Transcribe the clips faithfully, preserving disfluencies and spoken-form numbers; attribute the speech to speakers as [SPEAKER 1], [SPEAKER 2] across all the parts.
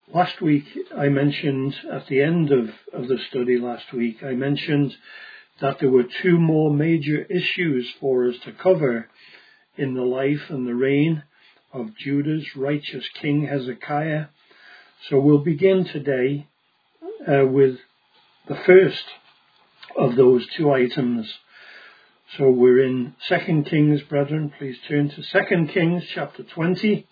[SPEAKER 1] Last week I mentioned, at the end of, of the study last week, I mentioned that there were two more major issues for us to cover in the life and the reign of Judah's righteous king Hezekiah. So we'll begin today uh, with the first of those two items. So we're in Second Kings, brethren. Please turn to Second Kings chapter twenty.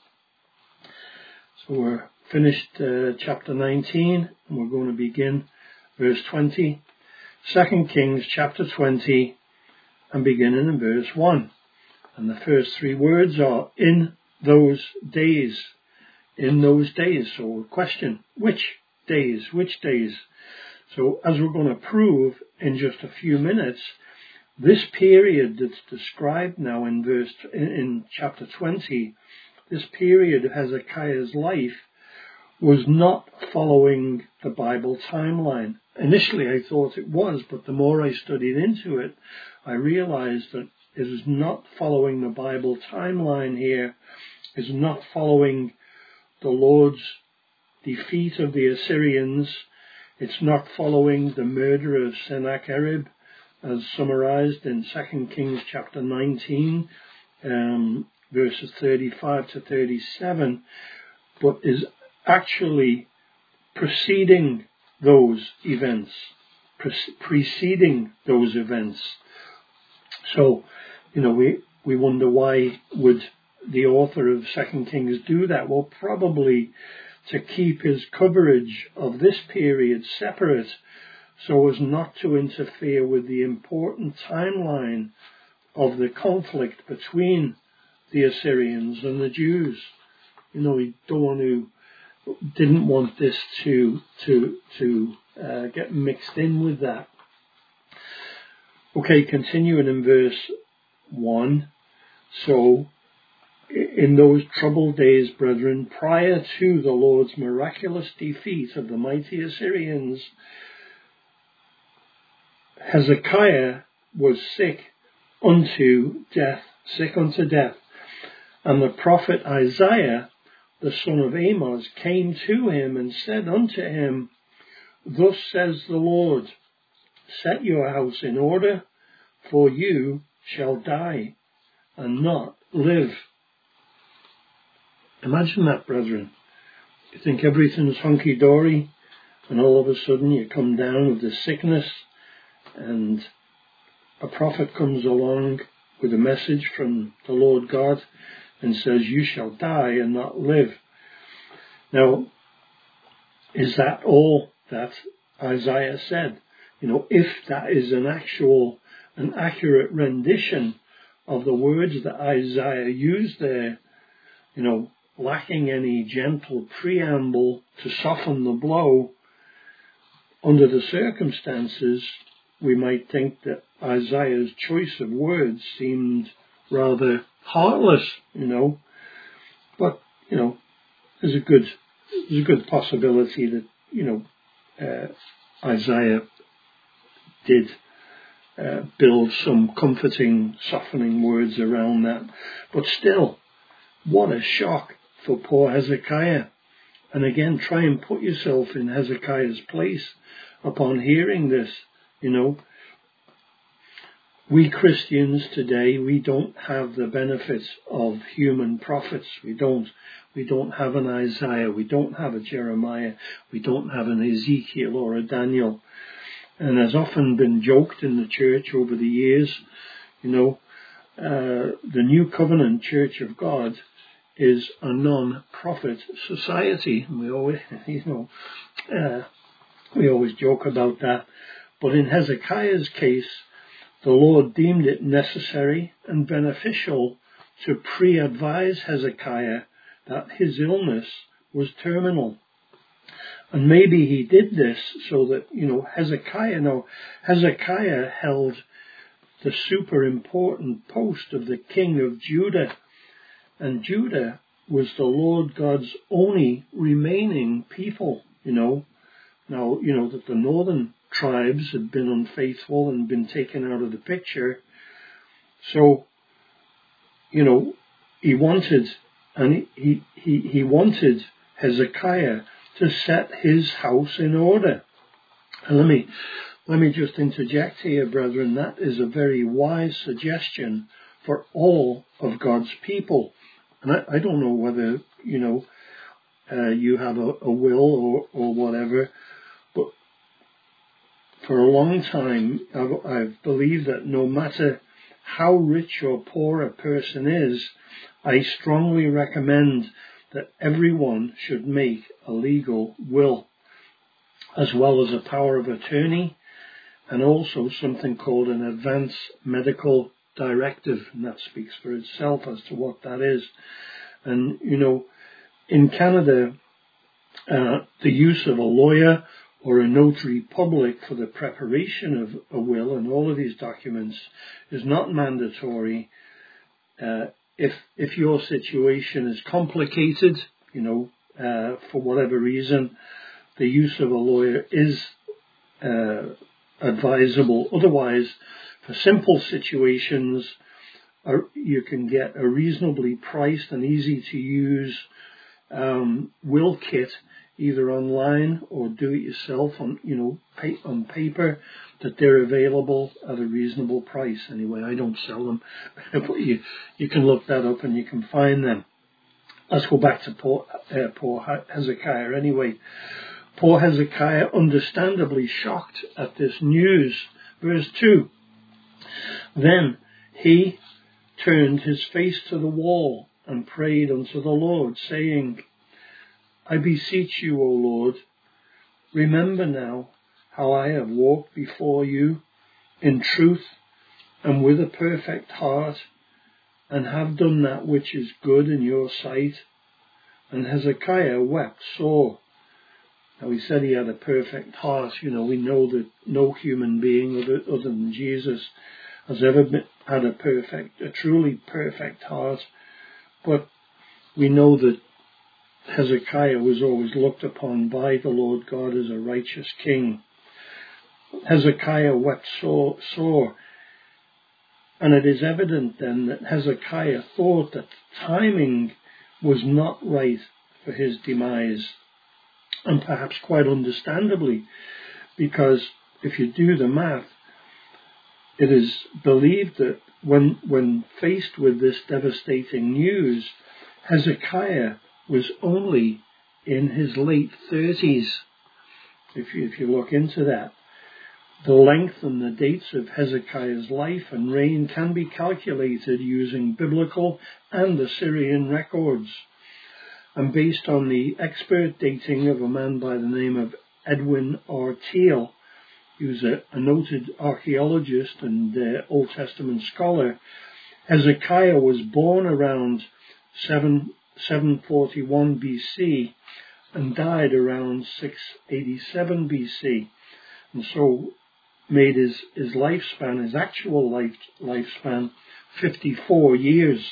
[SPEAKER 1] So we're finished uh, chapter nineteen, and we're going to begin verse twenty. Second Kings chapter twenty, and beginning in verse one. And the first three words are, in those days. In those days. So a question, which days? Which days? So as we're going to prove in just a few minutes, this period that's described now in verse in, in chapter twenty, this period of Hezekiah's life was not following the Bible timeline. Initially I thought it was, but the more I studied into it, I realized that it is not following the Bible timeline here, is not following the Lord's defeat of the Assyrians. It's not following the murder of Sennacherib, as summarized in Second Kings chapter nineteen, um, verses thirty-five to thirty-seven, but is actually preceding those events, pre- preceding those events. So, you know, we, we wonder why would the author of Second Kings do that? Well, probably to keep his coverage of this period separate so as not to interfere with the important timeline of the conflict between the Assyrians and the Jews. You know, he don't want to, didn't want this to to to uh, get mixed in with that. Okay, continuing in verse one. So, in those troubled days, brethren, prior to the Lord's miraculous defeat of the mighty Assyrians, Hezekiah was sick unto death, sick unto death. And the prophet Isaiah, the son of Amos, came to him and said unto him, Thus says the Lord, set your house in order, for you shall die and not live. Imagine that, brethren. You think everything's hunky-dory, and all of a sudden you come down with this sickness, and a prophet comes along with a message from the Lord God and says, you shall die and not live. Now, is that all that Isaiah said? You know, if that is an actual, an accurate rendition of the words that Isaiah used there, you know, lacking any gentle preamble to soften the blow, under the circumstances, we might think that Isaiah's choice of words seemed rather heartless, you know. But, you know, there's a good, there's a good possibility that, you know, uh, Isaiah did uh, build some comforting, softening words around that. But still, what a shock for poor Hezekiah. And again, try and put yourself in Hezekiah's place upon hearing this. You know, we Christians today, we don't have the benefits of human prophets. We don't. We don't have an Isaiah. We don't have a Jeremiah. We don't have an Ezekiel or a Daniel. And has often been joked in the church over the years, you know, uh, the New Covenant Church of God is a non-prophet society. And we always, you know, uh, we always joke about that. But in Hezekiah's case, the Lord deemed it necessary and beneficial to pre-advise Hezekiah that his illness was terminal. And maybe he did this so that, you know, Hezekiah, no, Hezekiah held the super important post of the king of Judah. And Judah was the Lord God's only remaining people, you know. Now, you know, that the northern tribes had been unfaithful and been taken out of the picture. So, you know, he wanted, and he, he, he wanted Hezekiah to set his house in order. And let me, let me just interject here, brethren, that is a very wise suggestion for all of God's people. And I, I don't know whether, you know, uh, you have a, a will or, or whatever, but for a long time, I've, I've believed that no matter how rich or poor a person is, I strongly recommend that everyone should make a legal will, as well as a power of attorney, and also something called an advance medical directive, and that speaks for itself as to what that is. And, you know, in Canada, uh, the use of a lawyer or a notary public for the preparation of a will and all of these documents is not mandatory. Uh, if if your situation is complicated, you know, uh, for whatever reason, the use of a lawyer is uh, advisable. Otherwise, for simple situations, uh, you can get a reasonably priced and easy to use um, will kit, either online or do it yourself on, you know, pay, on paper, that they're available at a reasonable price. Anyway, I don't sell them, but you, you can look that up and you can find them. Let's go back to poor, uh, poor Hezekiah anyway. Poor Hezekiah, understandably shocked at this news. Verse two. Then he turned his face to the wall and prayed unto the Lord, saying, I beseech you, O Lord, remember now how I have walked before you in truth and with a perfect heart, and have done that which is good in your sight. And Hezekiah wept sore. Now, he said he had a perfect heart. You know, we know that no human being other, other than Jesus has ever been, had a perfect, a truly perfect heart. But we know that Hezekiah was always looked upon by the Lord God as a righteous king. Hezekiah wept sore, sore. And it is evident then that Hezekiah thought that the timing was not right for his demise. And perhaps quite understandably, because if you do the math, it is believed that when, when faced with this devastating news, Hezekiah was only in his late thirties. If you, if you look into that, the length and the dates of Hezekiah's life and reign can be calculated using biblical and Assyrian records. And based on the expert dating of a man by the name of Edwin R. Teal, who's a, a noted archaeologist and uh, Old Testament scholar, Hezekiah was born around seven forty-one B C and died around six eighty-seven B C, and so made his, his lifespan, his actual life, lifespan, fifty-four years.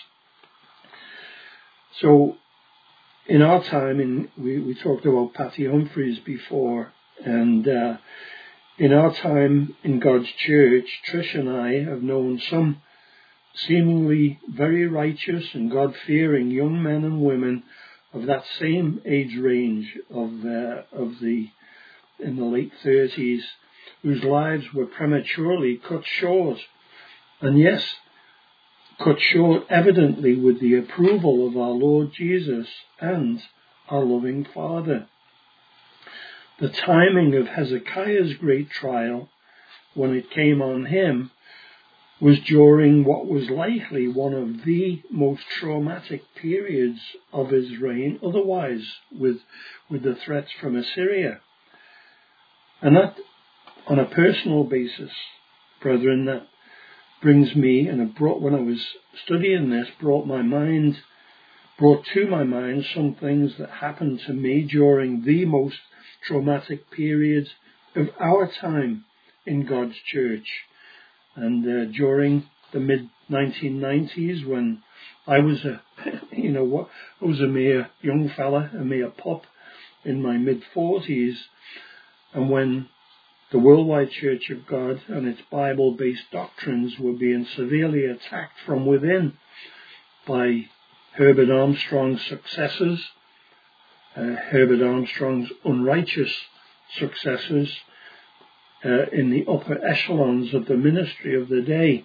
[SPEAKER 1] So in our time, in, we, we talked about Patty Humphreys before, and uh, in our time in God's church, Trish and I have known some seemingly very righteous and God-fearing young men and women of that same age range of uh, of the in the late thirties, whose lives were prematurely cut short, and yes, cut short evidently with the approval of our Lord Jesus and our loving Father. The timing of Hezekiah's great trial, when it came on him, was during what was likely one of the most traumatic periods of his reign, otherwise with, with the threats from Assyria. And that, on a personal basis, brethren, that brings me, and it brought, when I was studying this, brought my mind, brought to my mind some things that happened to me during the most traumatic period of our time in God's church. And uh, during the mid nineteen nineties, when I was a, you know what, I was a mere young fella, a mere pup in my mid forties, and when the Worldwide Church of God and its Bible-based doctrines were being severely attacked from within by Herbert Armstrong's successors, uh, Herbert Armstrong's unrighteous successors uh, in the upper echelons of the ministry of the day.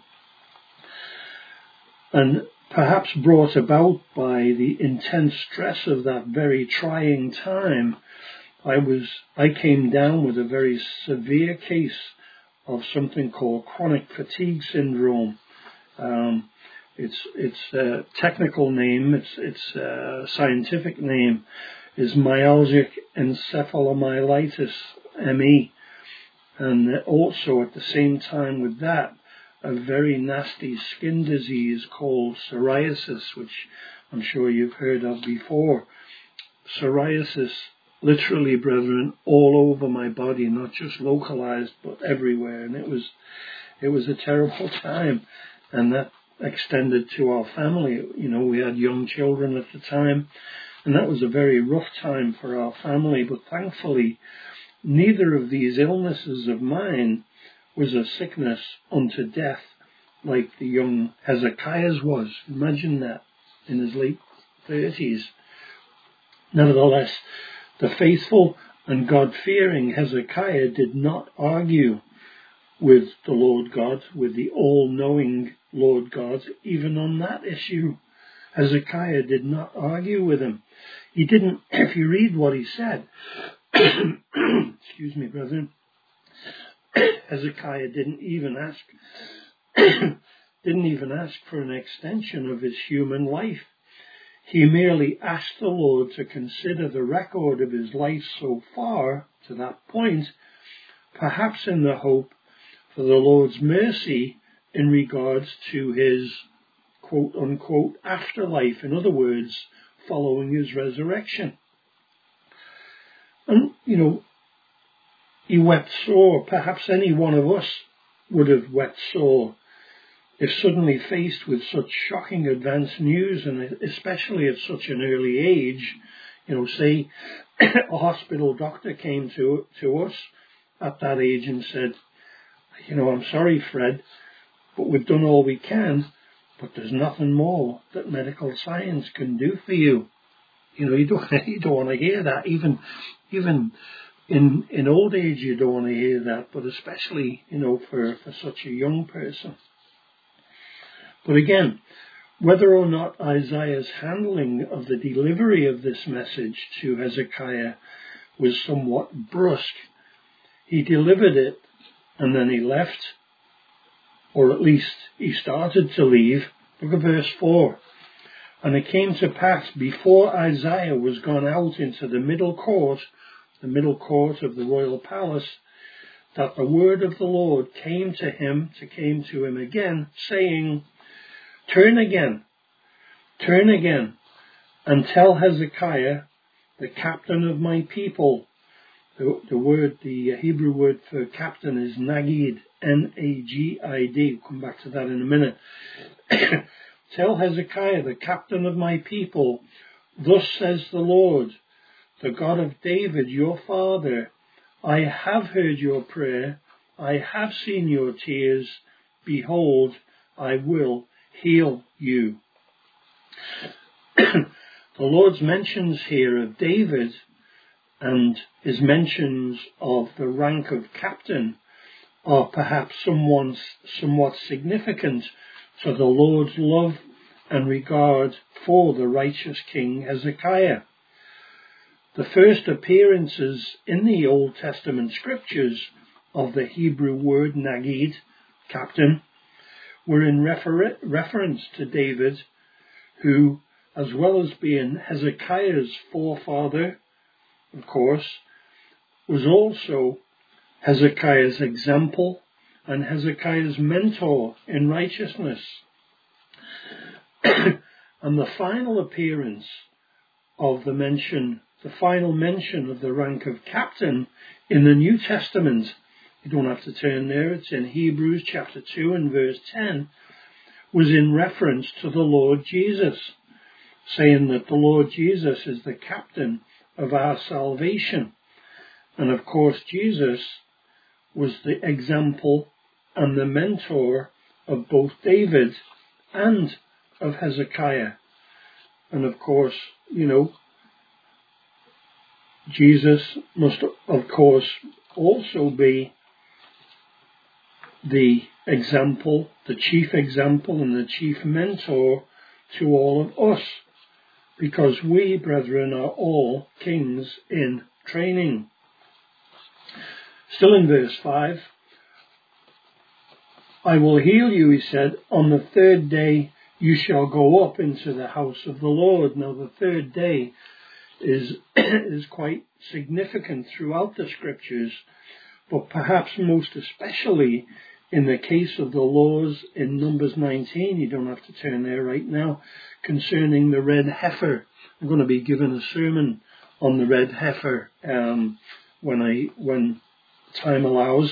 [SPEAKER 1] And perhaps brought about by the intense stress of that very trying time, I was I came down with a very severe case of something called chronic fatigue syndrome. Um, its its uh, technical name, its its uh, scientific name, is myalgic encephalomyelitis (M E), and also at the same time with that, a very nasty skin disease called psoriasis, which I'm sure you've heard of before. Psoriasis, literally, brethren, all over my body, not just localized, but everywhere. And it was, it was a terrible time. And that extended to our family. You know, we had young children at the time, and that was a very rough time for our family. But thankfully, neither of these illnesses of mine was a sickness unto death like the young Hezekiah's was. Imagine that, in his late thirties. Nevertheless, the faithful and God-fearing Hezekiah did not argue with the Lord God, with the all-knowing Lord God, even on that issue. Hezekiah did not argue with him. He didn't, if you read what he said, excuse me, brethren, Hezekiah didn't even ask, didn't even ask for an extension of his human life. He merely asked the Lord to consider the record of his life so far, to that point, perhaps in the hope for the Lord's mercy in regards to his quote-unquote afterlife, in other words, following his resurrection. And, you know, he wept sore. Perhaps any one of us would have wept sore if suddenly faced with such shocking advanced news, and especially at such an early age. You know, say a hospital doctor came to to us at that age and said, you know, I'm sorry, Fred, but we've done all we can, but there's nothing more that medical science can do for you. You know, you don't you don't want to hear that. Even even in in old age, you don't want to hear that. But especially, you know, for for such a young person. But again, whether or not Isaiah's handling of the delivery of this message to Hezekiah was somewhat brusque, he delivered it and then he left, or at least he started to leave. Look at verse four. And it came to pass, before Isaiah was gone out into the middle court, the middle court of the royal palace, that the word of the Lord came to him, to came to him again, saying, Turn again, turn again, and tell Hezekiah, the captain of my people. The, the word, the Hebrew word for captain is Nagid, N A G I D. We'll come back to that in a minute. Tell Hezekiah, the captain of my people, thus says the Lord, the God of David, your father, I have heard your prayer, I have seen your tears, behold, I will heal you. The Lord's mentions here of David and his mentions of the rank of captain are perhaps somewhat, somewhat significant to the Lord's love and regard for the righteous King Hezekiah. The first appearances in the Old Testament scriptures of the Hebrew word Nagid, captain, were in refer- reference to David, who, as well as being Hezekiah's forefather, of course, was also Hezekiah's example and Hezekiah's mentor in righteousness. And the final appearance of the mention, the final mention of the rank of captain in the New Testament, you don't have to turn there, it's in Hebrews chapter two and verse ten, was in reference to the Lord Jesus, saying that the Lord Jesus is the captain of our salvation. And of course, Jesus was the example and the mentor of both David and of Hezekiah. And of course, you know, Jesus must, of course, also be the example, the chief example and the chief mentor to all of us, because we, brethren, are all kings in training. Still in verse five, I will heal you, he said, on the third day you shall go up into the house of the Lord. Now the third day is, is quite significant throughout the scriptures, but perhaps most especially in the case of the laws in Numbers nineteen, you don't have to turn there right now, concerning the red heifer. I'm going to be given a sermon on the red heifer um, when I when time allows.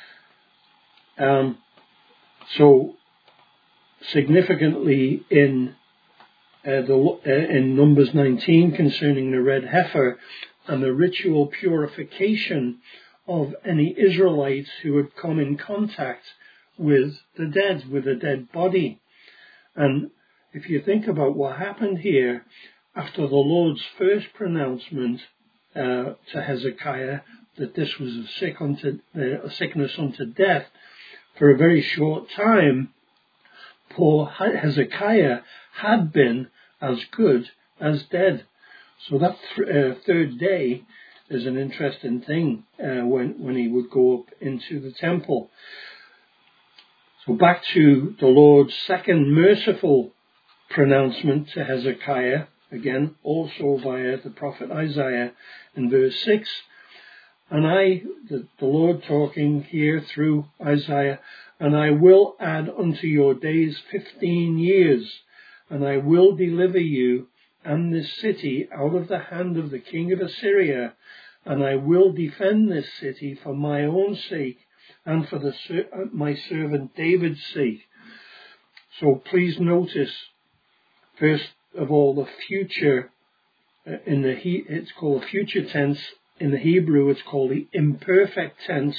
[SPEAKER 1] Um, so, significantly in uh, the uh, in Numbers nineteen concerning the red heifer and the ritual purification of any Israelites who had come in contact with the dead, with a dead body. And if you think about what happened here, after the Lord's first pronouncement uh, to Hezekiah that this was a, sick unto, uh, a sickness unto death, for a very short time, poor Hezekiah had been as good as dead. So that th- uh, third day is an interesting thing uh, when, when he would go up into the temple. So back to the Lord's second merciful pronouncement to Hezekiah, again, also via the prophet Isaiah in verse six. And I, the, the Lord talking here through Isaiah, and I will add unto your days fifteen years, and I will deliver you and this city out of the hand of the king of Assyria, and I will defend this city for my own sake and for the my servant David's sake. So please notice, first of all, the future uh, in the he, it's called future tense. In the Hebrew, it's called the imperfect tense.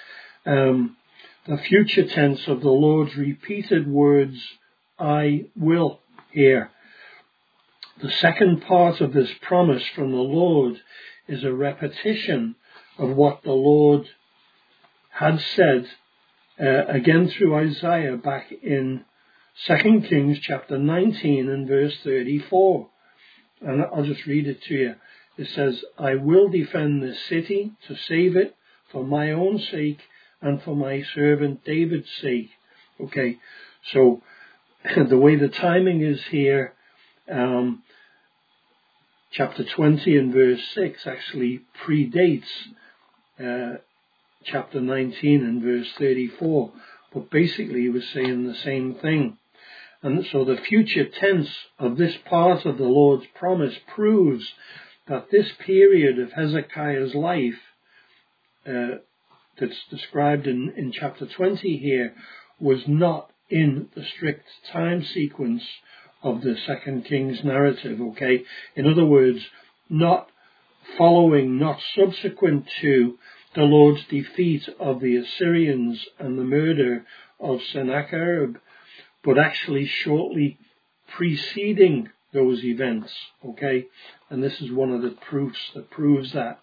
[SPEAKER 1] Um, the future tense of the Lord's repeated words, I will, here. The second part of this promise from the Lord is a repetition of what the Lord had said, uh, again through Isaiah back in Second Kings chapter nineteen and verse thirty-four. And I'll just read it to you. It says, I will defend this city to save it for my own sake and for my servant David's sake. Okay, so the way the timing is here, um, chapter twenty and verse six actually predates uh, chapter nineteen and verse thirty-four, but basically he was saying the same thing. And so the future tense of this part of the Lord's promise proves that this period of Hezekiah's life uh, that's described in, in chapter twenty here was not in the strict time sequence of the Second Kings narrative, okay? In other words, not following, not subsequent to the Lord's defeat of the Assyrians and the murder of Sennacherib, but actually shortly preceding those events, okay? And this is one of the proofs that proves that.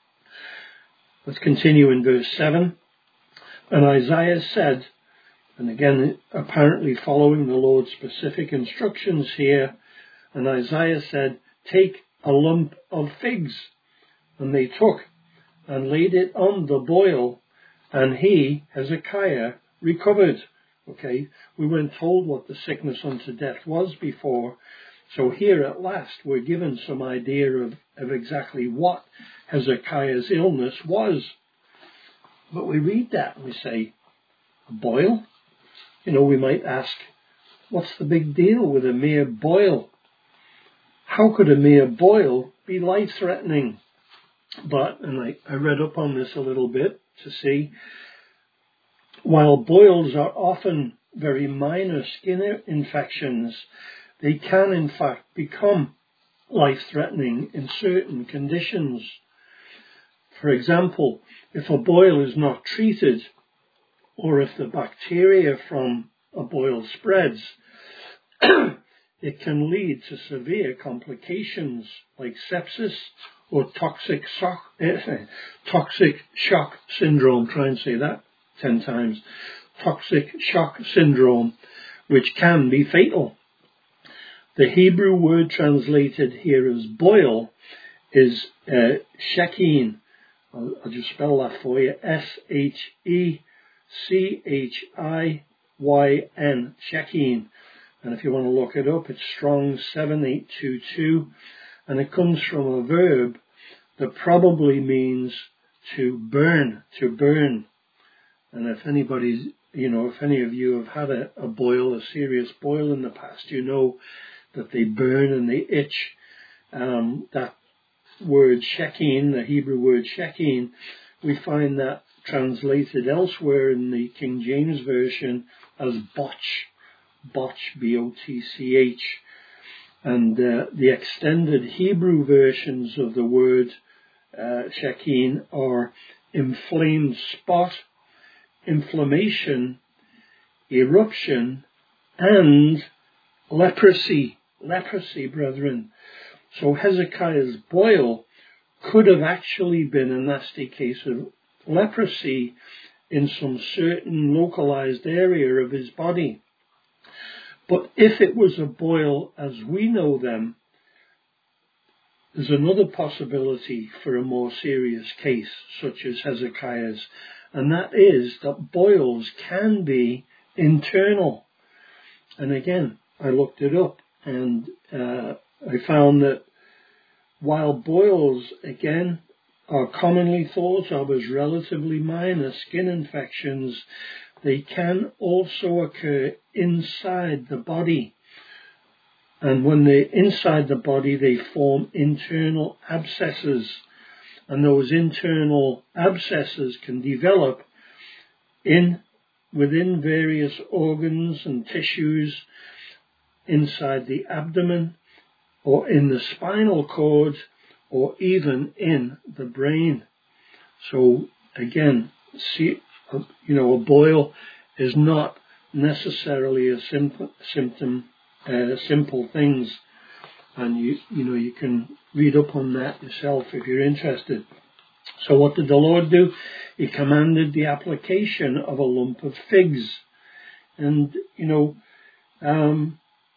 [SPEAKER 1] Let's continue in verse seven. And Isaiah said, and again, apparently following the Lord's specific instructions here, and Isaiah said, take a lump of figs. And they took and laid it on the boil, and he, Hezekiah, recovered. Okay, we weren't told what the sickness unto death was before, so here at last we're given some idea of, of exactly what Hezekiah's illness was. But we read that and we say, a boil? You know, we might ask, what's the big deal with a mere boil? How could a mere boil be life-threatening? But, and I, I read up on this a little bit to see, while boils are often very minor skin infections, they can in fact become life-threatening in certain conditions. For example, if a boil is not treated, or if the bacteria from a boil spreads, it can lead to severe complications like sepsis or toxic shock, eh, toxic shock syndrome. Try and say that ten times. Toxic shock syndrome, which can be fatal. The Hebrew word translated here as boil is uh, shechine. I'll, I'll just spell that for you. S H E C H I Y N. Shechine. And if you want to look it up, it's Strong's seven eight two two. And it comes from a verb that probably means to burn, to burn. And if anybody's, you know, if any of you have had a, a boil, a serious boil in the past, you know that they burn and they itch. Um, that word shechine, the Hebrew word shechine, we find that translated elsewhere in the King James Version as botch, botch, B O T C H. And uh, the extended Hebrew versions of the word uh, shechine are inflamed spot, inflammation, eruption, and leprosy. Leprosy, brethren. So Hezekiah's boil could have actually been a nasty case of leprosy in some certain localized area of his body. But if it was a boil as we know them, there's another possibility for a more serious case, such as Hezekiah's, and that is that boils can be internal. And again, I looked it up, and uh, I found that while boils, again, are commonly thought of as relatively minor skin infections, they can also occur inside the body. And when they're inside the body, they form internal abscesses. And those internal abscesses can develop in within various organs and tissues inside the abdomen, or in the spinal cord, or even in the brain. So again, see, you know, a boil is not necessarily a sim- symptom, uh, simple things, and you, you know, you can read up on that yourself if you're interested. So what did the Lord do? He commanded the application of a lump of figs, and you know, um,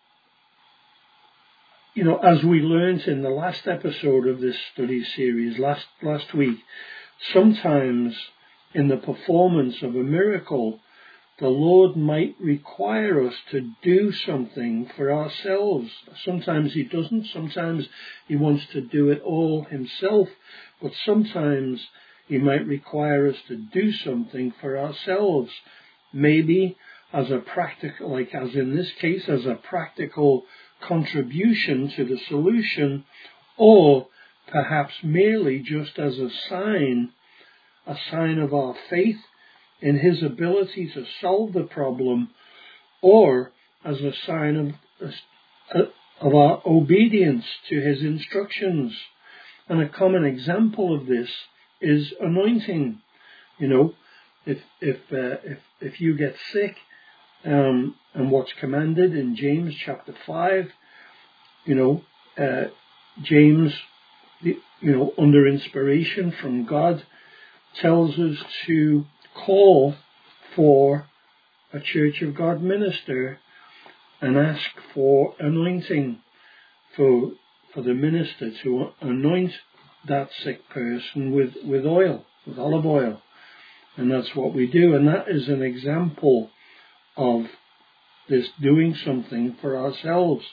[SPEAKER 1] you know, as we learned in the last episode of this study series last last week, sometimes in the performance of a miracle, the Lord might require us to do something for ourselves. Sometimes he doesn't. Sometimes he wants to do it all himself. But sometimes he might require us to do something for ourselves. Maybe as a practical, like as in this case, as a practical contribution to the solution, or perhaps merely just as a sign, a sign of our faith in his ability to solve the problem, or as a sign of, of our obedience to his instructions. And a common example of this is anointing. You know, if if uh, if if you get sick, um, and what's commanded in James chapter five, you know, uh, James, you know, under inspiration from God, tells us to call for a Church of God minister and ask for anointing, for for the minister to anoint that sick person with, with oil, with olive oil. And that's what we do. And that is an example of this doing something for ourselves.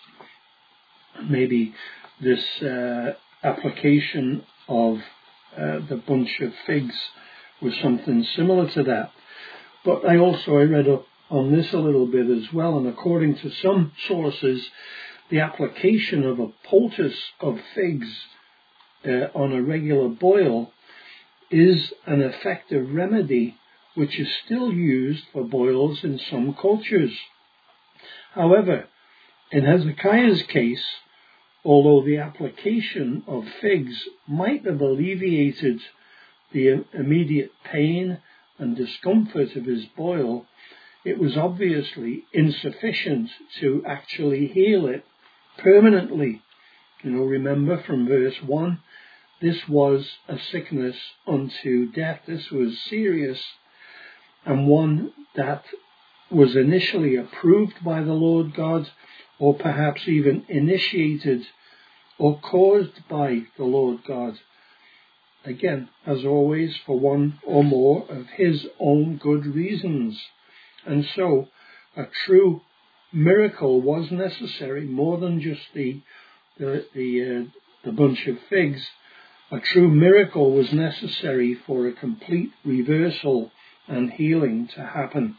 [SPEAKER 1] Maybe this uh, application of uh, the bunch of figs was something similar to that. But I also, I read up on this a little bit as well, and according to some sources, the application of a poultice of figs uh, on a regular boil is an effective remedy which is still used for boils in some cultures. However, in Hezekiah's case, although the application of figs might have alleviated the immediate pain and discomfort of his boil, it was obviously insufficient to actually heal it permanently. You know, remember from verse one this was a sickness unto death. This was serious, and one that was initially approved by the Lord God, or perhaps even initiated or caused by the Lord God. Again, as always, for one or more of his own good reasons. And so, a true miracle was necessary, more than just the the the, uh, the bunch of figs. A true miracle was necessary for a complete reversal and healing to happen.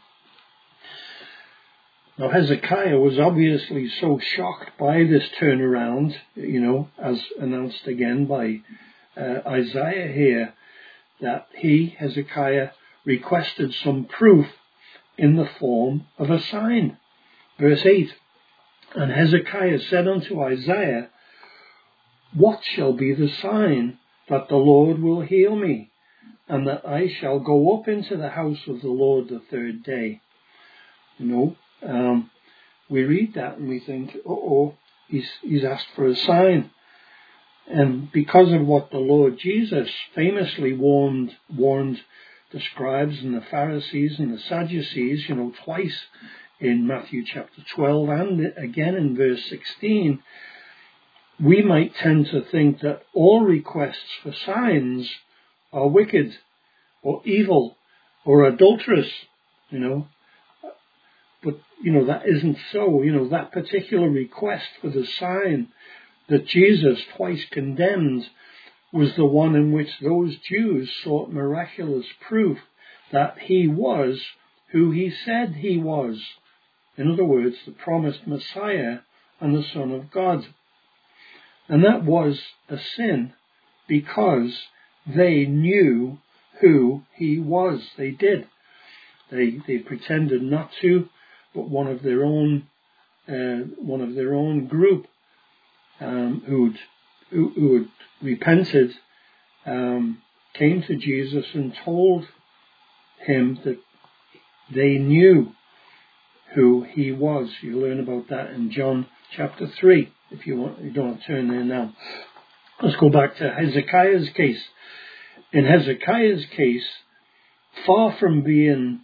[SPEAKER 1] Now, Hezekiah was obviously so shocked by this turnaround, you know, as announced again by uh, Isaiah here, that he, Hezekiah, requested some proof in the form of a sign. Verse eight, and Hezekiah said unto Isaiah, what shall be the sign that the Lord will heal me, and that I shall go up into the house of the Lord the third day? You know, um, we read that and we think, uh-oh, he's, he's asked for a sign. And because of what the Lord Jesus famously warned, warned the scribes and the Pharisees and the Sadducees, you know, twice in Matthew chapter twelve and again in verse sixteen, we might tend to think that all requests for signs are wicked or evil or adulterous, you know. But, you know, that isn't so. You know, that particular request for the sign that Jesus twice condemned was the one in which those Jews sought miraculous proof that he was who he said he was. In other words, the promised Messiah and the Son of God. And that was a sin because they knew who he was. They did. They they pretended not to, but one of their own uh, one of their own group um, who'd who, who had repented um, came to Jesus and told him that they knew who he was. You learn about that in John chapter three. If you want, you don't want to turn there now. Let's go back to Hezekiah's case. In Hezekiah's case, far from being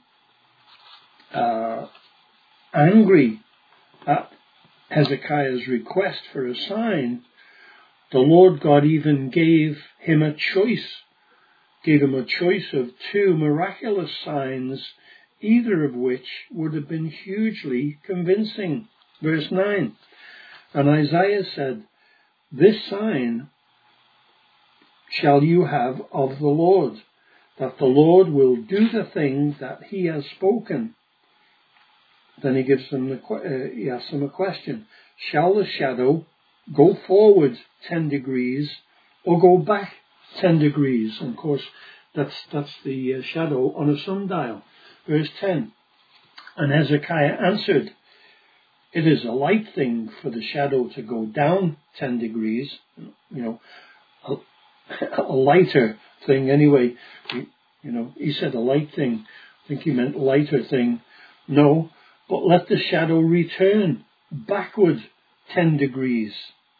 [SPEAKER 1] uh, angry at Hezekiah's request for a sign, the Lord God even gave him a choice, gave him a choice of two miraculous signs, either of which would have been hugely convincing. Verse nine, and Isaiah said, this sign shall you have of the Lord, that the Lord will do the thing that he has spoken. Then he gives them the, uh, he asks them a question. Shall the shadow go forward ten degrees or go back ten degrees? And of course, that's, that's the uh, shadow on a sundial. Verse ten. And Hezekiah answered, it is a light thing for the shadow to go down ten degrees, you know, a, a lighter thing anyway. You, you know, he said a light thing. I think he meant lighter thing. No, but let the shadow return backward ten degrees.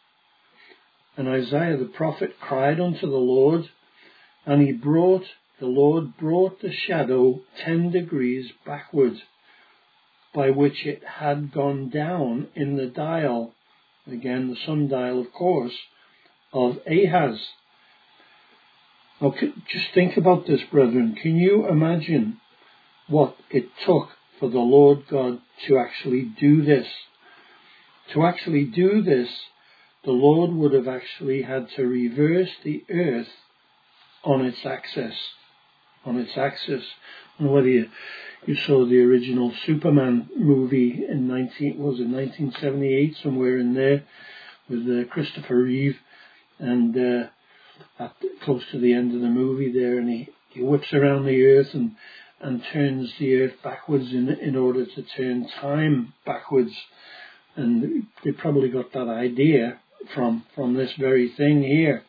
[SPEAKER 1] And Isaiah the prophet cried unto the Lord, and he brought, the Lord brought the shadow ten degrees backward, by which it had gone down in the dial, again the sundial of course, of Ahaz. Now just think about this, brethren. Can you imagine what it took for the Lord God to actually do this? To actually do this, the Lord would have actually had to reverse the earth on its axis. On its axis. And whether you, you saw the original Superman movie in nineteen was it nineteen seventy-eight, somewhere in there, with uh, Christopher Reeve, and uh, at, close to the end of the movie there, and he, he whips around the earth and and turns the earth backwards in in order to turn time backwards. And they probably got that idea from from this very thing here.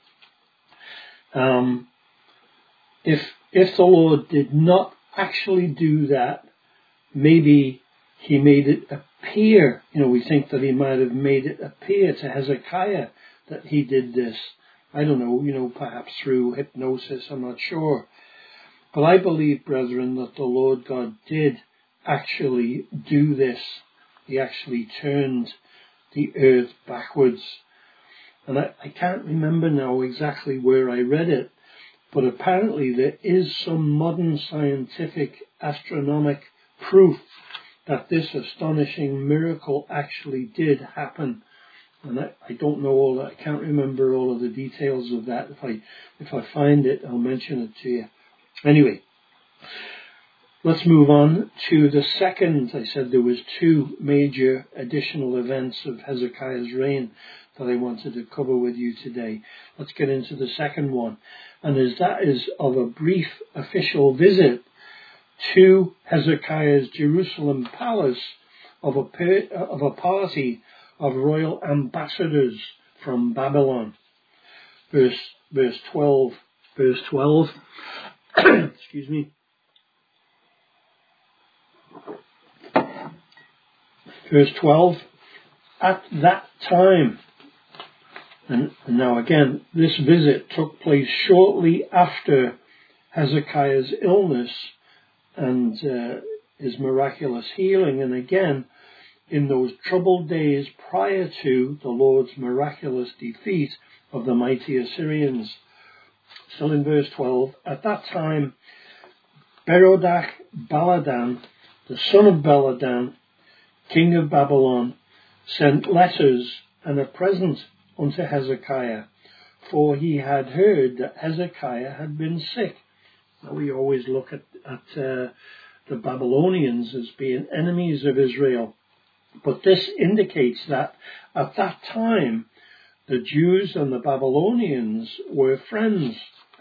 [SPEAKER 1] Um, if if the Lord did not actually do that, maybe he made it appear, you know, we think that he might have made it appear to Hezekiah that he did this. I don't know, you know, perhaps through hypnosis, I'm not sure. But I believe, brethren, that the Lord God did actually do this. He actually turned the earth backwards. And I, I can't remember now exactly where I read it, but apparently there is some modern scientific astronomic proof that this astonishing miracle actually did happen. And I, I don't know all that. I can't remember all of the details of that. If I if I find it, I'll mention it to you. Anyway, let's move on to the second. I said there was two major additional events of Hezekiah's reign that I wanted to cover with you today. Let's get into the second one. And as that is of a brief official visit to Hezekiah's Jerusalem palace of a, per, of a party of royal ambassadors from Babylon. Verse, verse twelve, verse twelve, excuse me. Verse twelve, at that time, and now again, this visit took place shortly after Hezekiah's illness and uh, his miraculous healing, and again, in those troubled days prior to the Lord's miraculous defeat of the mighty Assyrians. Still in verse twelve, at that time, Berodach Baladan, the son of Baladan, king of Babylon, sent letters and a present unto Hezekiah, for he had heard that Hezekiah had been sick. Now we always look at, at uh, the Babylonians as being enemies of Israel, but this indicates that at that time the Jews and the Babylonians were friends,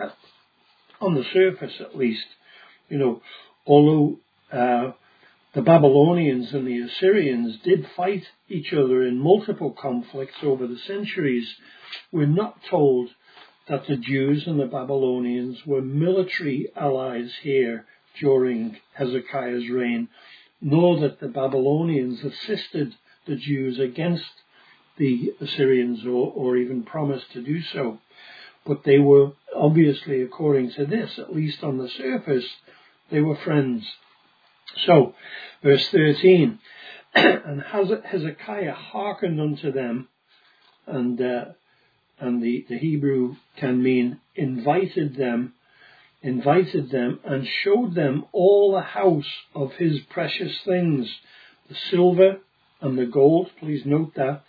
[SPEAKER 1] on the surface at least. You know, although uh, the Babylonians and the Assyrians did fight each other in multiple conflicts over the centuries, we're not told that the Jews and the Babylonians were military allies here during Hezekiah's reign, nor that the Babylonians assisted the Jews against the Assyrians or, or even promised to do so. But they were obviously, according to this, at least on the surface, they were friends. So, verse thirteen, and Hezekiah hearkened unto them, and uh, and the, the Hebrew can mean invited them, invited them and showed them all the house of his precious things, the silver and the gold, please note that,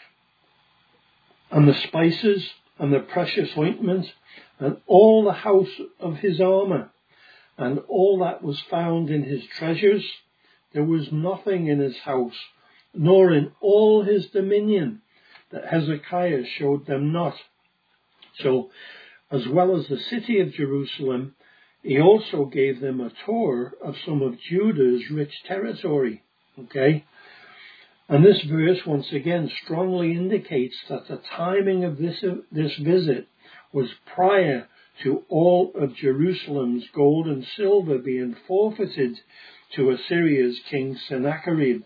[SPEAKER 1] and the spices and the precious ointment, and all the house of his armour, and all that was found in his treasures. There was nothing in his house, nor in all his dominion, that Hezekiah showed them not. So, as well as the city of Jerusalem, he also gave them a tour of some of Judah's rich territory. Okay? And this verse, once again, strongly indicates that the timing of this, this visit was prior to all of Jerusalem's gold and silver being forfeited to Assyria's king Sennacherib.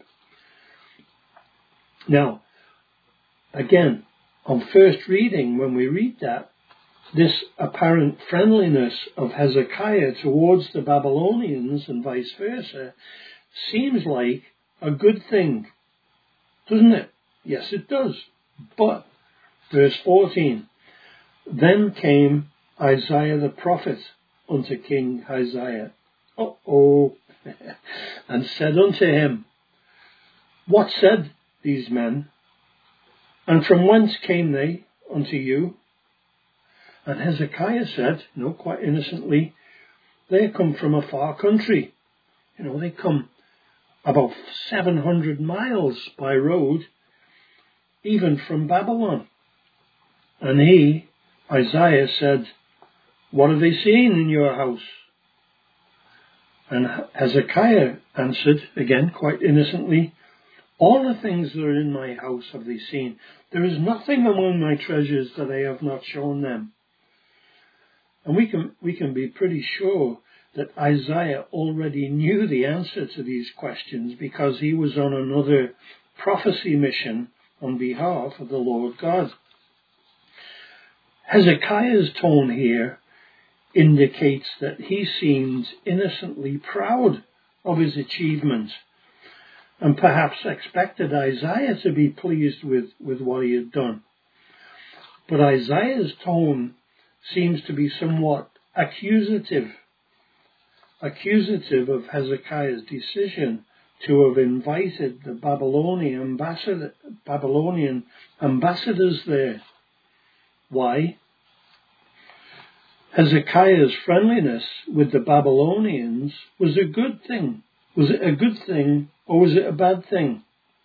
[SPEAKER 1] Now, again, on first reading, when we read that, this apparent friendliness of Hezekiah towards the Babylonians and vice versa seems like a good thing, doesn't it? Yes, it does. But, verse fourteen, then came Isaiah the prophet unto King Isaiah, uh-oh, and said unto him, what said these men? And from whence came they unto you? And Hezekiah said, you know, quite innocently, they come from a far country. You know, they come about seven hundred miles by road, even from Babylon. And he, Isaiah, said, what have they seen in your house? And Hezekiah answered, again, quite innocently, all the things that are in my house have they seen. There is nothing among my treasures that I have not shown them. And we can, we can be pretty sure that Isaiah already knew the answer to these questions because he was on another prophecy mission on behalf of the Lord God. Hezekiah's tone here indicates that he seemed innocently proud of his achievement and perhaps expected Isaiah to be pleased with, with what he had done. But Isaiah's tone seems to be somewhat accusative, accusative of Hezekiah's decision to have invited the Babylonian ambassador, Babylonian ambassadors there. Why? Hezekiah's friendliness with the Babylonians was a good thing. Was it a good thing or was it a bad thing?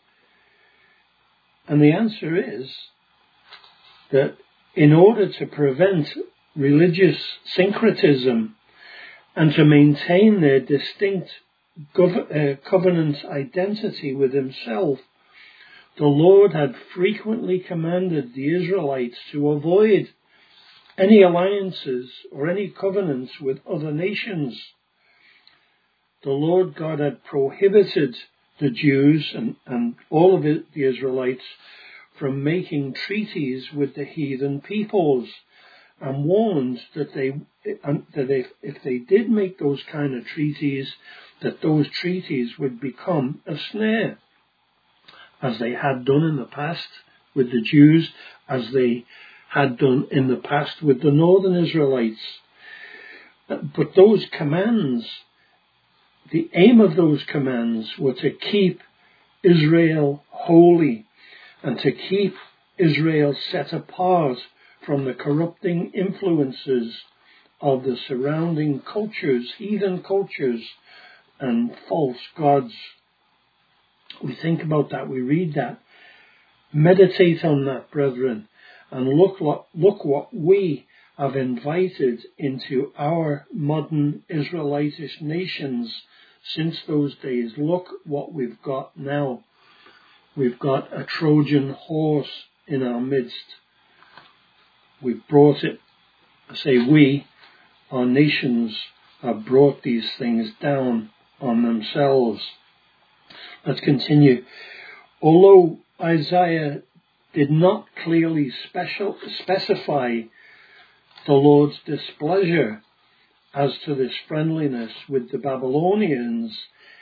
[SPEAKER 1] And the answer is that in order to prevent religious syncretism and to maintain their distinct gov- uh, covenant identity with himself, the Lord had frequently commanded the Israelites to avoid any alliances or any covenants with other nations. The Lord God had prohibited the Jews and, and all of the Israelites from making treaties with the heathen peoples, and warned that they that if, if they did make those kind of treaties, that those treaties would become a snare, as they had done in the past with the Jews, as they had done in the past with the northern Israelites. But those commands, the aim of those commands were to keep Israel holy and to keep Israel set apart from the corrupting influences of the surrounding cultures, heathen cultures, and false gods. We think about that, we read that. Meditate on that, brethren, and look what, look what we have invited into our modern Israelitish nations since those days. Look what we've got now. We've got a Trojan horse in our midst. We've brought it, I say we, our nations have brought these things down on themselves. Let's continue. Although Isaiah did not clearly special, specify the Lord's displeasure as to this friendliness with the Babylonians,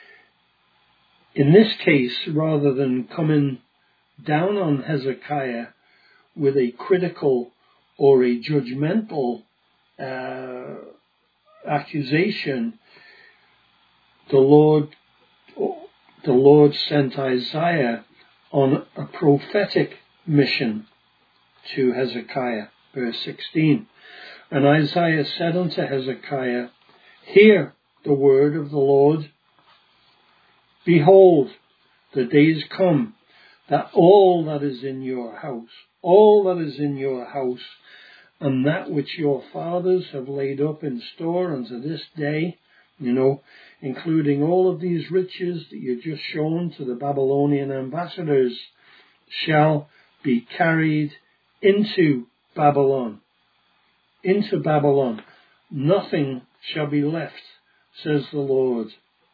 [SPEAKER 1] in this case, rather than coming down on Hezekiah with a critical or a judgmental uh, accusation, the Lord, the Lord sent Isaiah on a prophetic mission to Hezekiah. Verse sixteen. And Isaiah said unto Hezekiah, Hear the word of the Lord. Behold, the days come that all that is in your house, all that is in your house, and that which your fathers have laid up in store unto this day, you know, including all of these riches that you've just shown to the Babylonian ambassadors, shall be carried into Babylon. Into Babylon. Nothing shall be left, says the Lord.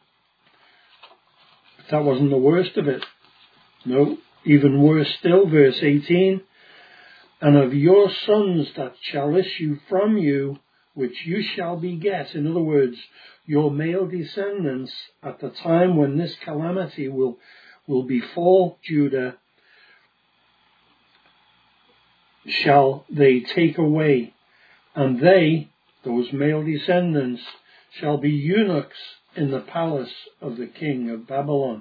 [SPEAKER 1] But that wasn't the worst of it. No, even worse still, verse eighteen. And of your sons that shall issue from you, which you shall beget. In other words, your male descendants, at the time when this calamity will, will befall Judah, shall they take away. And they, those male descendants, shall be eunuchs in the palace of the king of Babylon.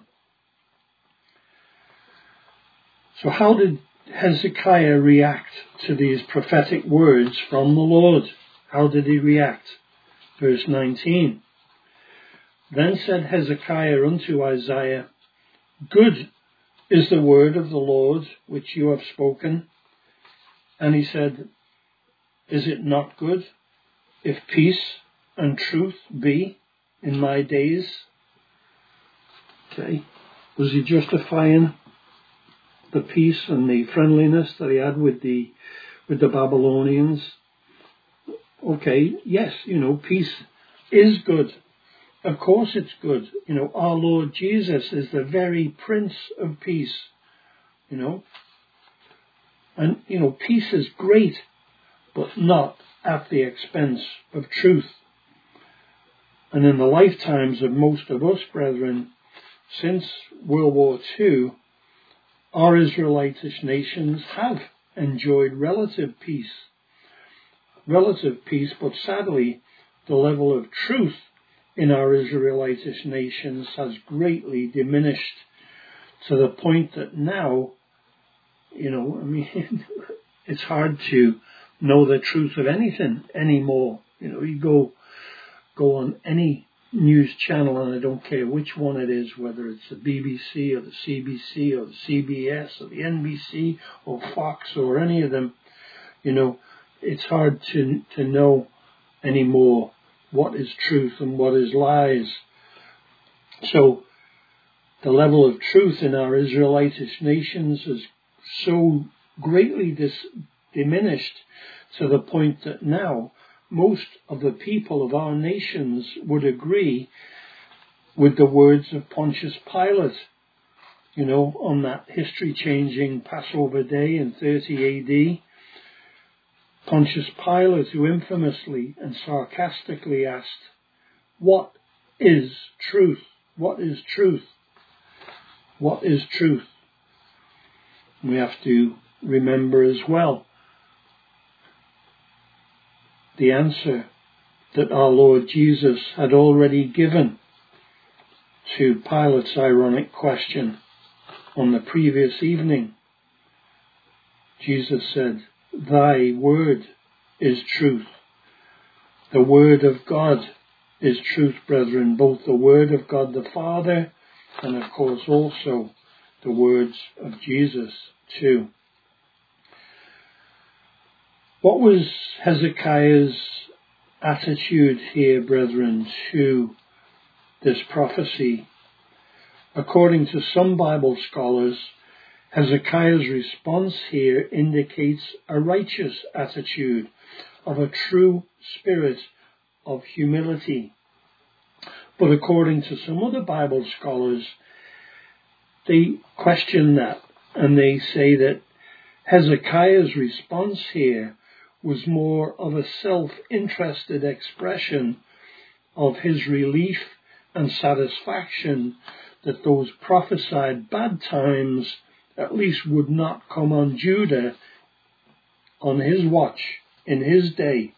[SPEAKER 1] So how did Hezekiah react to these prophetic words from the Lord? How did he react? Verse nineteen. Then said Hezekiah unto Isaiah, Good is the word of the Lord which you have spoken. And he said, Is it not good if peace and truth be in my days? Okay. Was he justifying the peace and the friendliness that he had with the with the Babylonians? Okay, yes, you know, peace is good. Of course it's good. You know, our Lord Jesus is the very Prince of Peace, you know. And, you know, peace is great. but not at the expense of truth. And in the lifetimes of most of us, brethren, since World War Two, our Israelitish nations have enjoyed relative peace. Relative peace, but sadly, the level of truth in our Israelitish nations has greatly diminished to the point that now, you know, I mean, it's hard to know the truth of anything anymore. You know, you go go on any news channel, and I don't care which one it is, whether it's the B B C or the C B C or the C B S or the N B C or Fox or any of them, you know, it's hard to to know anymore what is truth and what is lies. So the level of truth in our Israelitish nations is so greatly dis- diminished to the point that now most of the people of our nations would agree with the words of Pontius Pilate, you know, on that history-changing Passover day in thirty A D. Pontius Pilate, who infamously and sarcastically asked, "What is truth? What is truth? What is truth?" We have to remember as well the answer that our Lord Jesus had already given to Pilate's ironic question on the previous evening. Jesus said, "Thy word is truth." The word of God is truth, brethren, both the word of God the Father and of course also the words of Jesus too. What was Hezekiah's attitude here, brethren, to this prophecy? According to some Bible scholars, Hezekiah's response here indicates a righteous attitude of a true spirit of humility. But according to some other Bible scholars, they question that, and they say that Hezekiah's response here was more of a self-interested expression of his relief and satisfaction that those prophesied bad times at least would not come on Judah on his watch, in his day.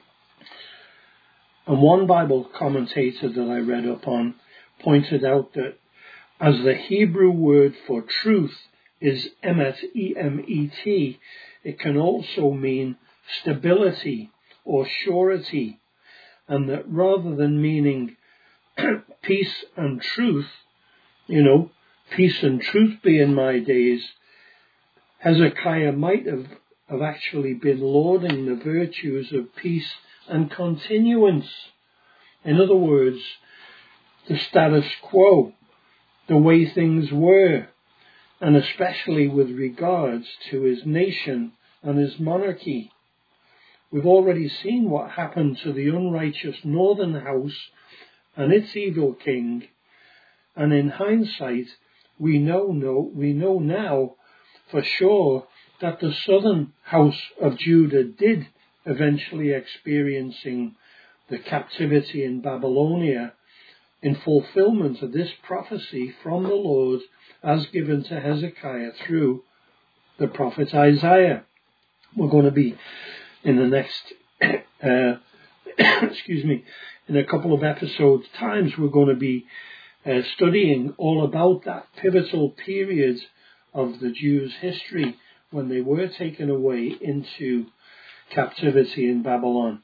[SPEAKER 1] And one Bible commentator that I read up on pointed out that as the Hebrew word for truth is emet, E M E T, it can also mean stability or surety, and that rather than meaning peace and truth, you know, peace and truth be in my days, Hezekiah might have, have actually been lauding the virtues of peace and continuance. In other words, the status quo, the way things were, and especially with regards to his nation and his monarchy. We've already seen what happened to the unrighteous northern house and its evil king, and in hindsight, we know, know, we know now for sure that the southern house of Judah did eventually experiencing the captivity in Babylonia in fulfillment of this prophecy from the Lord as given to Hezekiah through the prophet Isaiah. We're going to be in the next, uh, excuse me, in a couple of episodes times, we're going to be uh, studying all about that pivotal period of the Jews' history when they were taken away into captivity in Babylon.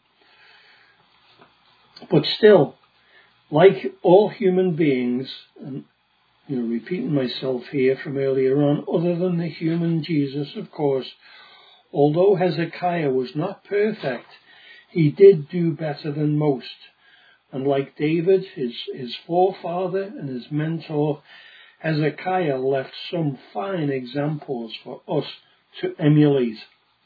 [SPEAKER 1] But still, like all human beings, and you know, repeating myself here from earlier on, other than the human Jesus, of course, although Hezekiah was not perfect, he did do better than most. And like David, his, his forefather and his mentor, Hezekiah left some fine examples for us to emulate.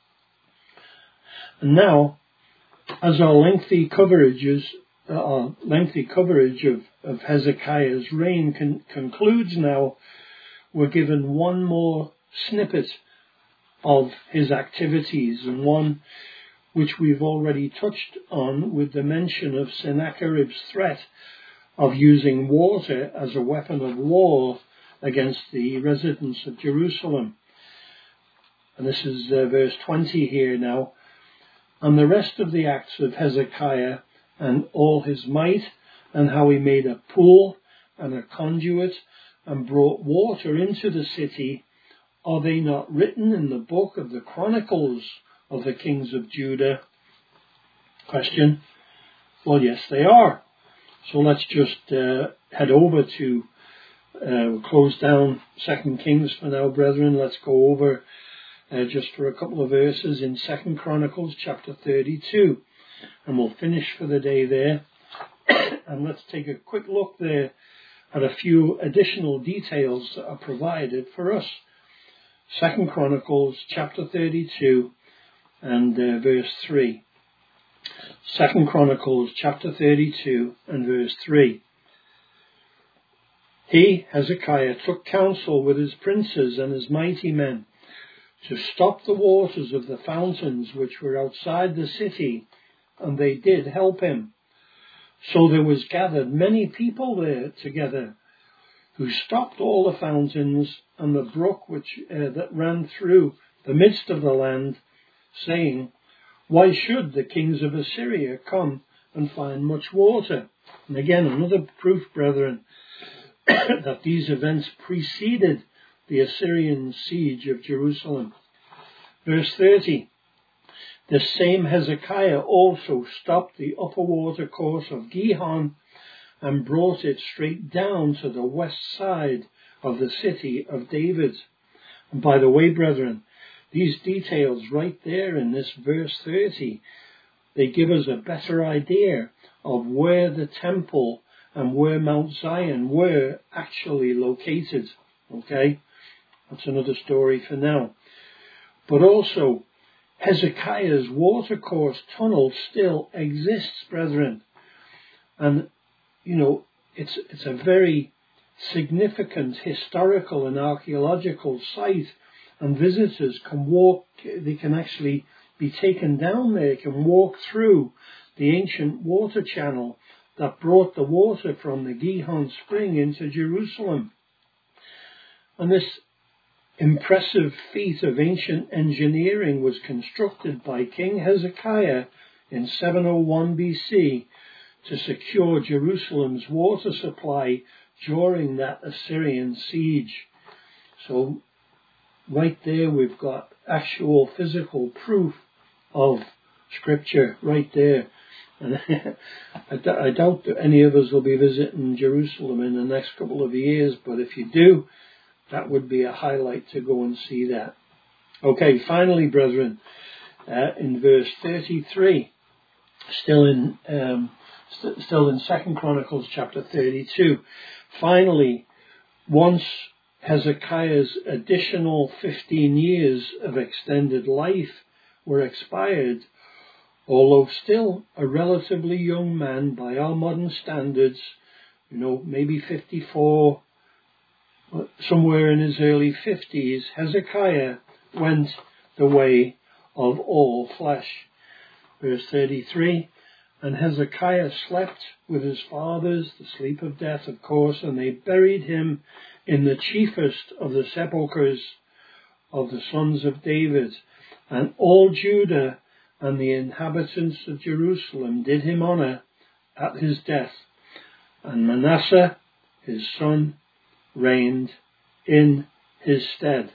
[SPEAKER 1] And now, as our lengthy coverages, uh, our lengthy coverage of, of Hezekiah's reign con- concludes now, we're given one more snippet of his activities and one which we've already touched on with the mention of Sennacherib's threat of using water as a weapon of war against the residents of Jerusalem. And this is uh, verse twenty here now. And the rest of the acts of Hezekiah and all his might, and how he made a pool and a conduit and brought water into the city, are they not written in the book of the Chronicles of the kings of Judah? Question. Well, yes, they are. So let's just uh, head over to uh, close down Second Kings for now, brethren. Let's go over uh, just for a couple of verses in Second Chronicles chapter thirty-two, and we'll finish for the day there. And let's take a quick look there at a few additional details that are provided for us. Second Chronicles chapter thirty-two and uh, verse three. Second Chronicles chapter thirty-two and verse three. He, Hezekiah, took counsel with his princes and his mighty men to stop the waters of the fountains which were outside the city, and they did help him. So there was gathered many people there together, who stopped all the fountains and the brook which uh, that ran through the midst of the land, saying, Why should the kings of Assyria come and find much water? And again, another proof, brethren, that these events preceded the Assyrian siege of Jerusalem. Verse thirty. The same Hezekiah also stopped the upper water course of Gihon and brought it straight down to the west side of the city of David. And by the way, brethren, these details right there in this verse thirty, they give us a better idea of where the temple and where Mount Zion were actually located. Okay? That's another story for now. But also, Hezekiah's watercourse tunnel still exists, brethren. And, you know, it's it's a very significant historical and archaeological site, and visitors can walk, they can actually be taken down there, can walk through the ancient water channel that brought the water from the Gihon spring into Jerusalem. And this impressive feat of ancient engineering was constructed by King Hezekiah in seven oh one B C to secure Jerusalem's water supply during that Assyrian siege. So right there we've got actual physical proof of Scripture right there. And I, d- I doubt that any of us will be visiting Jerusalem in the next couple of years, but if you do, that would be a highlight to go and see that. Okay, finally, brethren, uh, in verse thirty-three, still in um, st- still in Second Chronicles chapter thirty-two. Finally, once Hezekiah's additional fifteen years of extended life were expired, although still a relatively young man by our modern standards, you know, maybe fifty-four, somewhere in his early fifties, Hezekiah went the way of all flesh. Verse thirty-three, and Hezekiah slept with his fathers, the sleep of death, of course, and they buried him in the chiefest of the sepulchres of the sons of David. And all Judah and the inhabitants of Jerusalem did him honor at his death. And Manasseh, his son, reigned in his stead.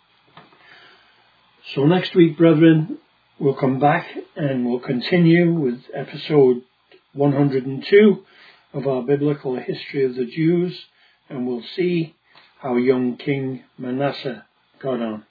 [SPEAKER 1] So next week, brethren, we'll come back and we'll continue with episode one hundred two of our biblical history of the Jews, and we'll see how young King Manasseh got on.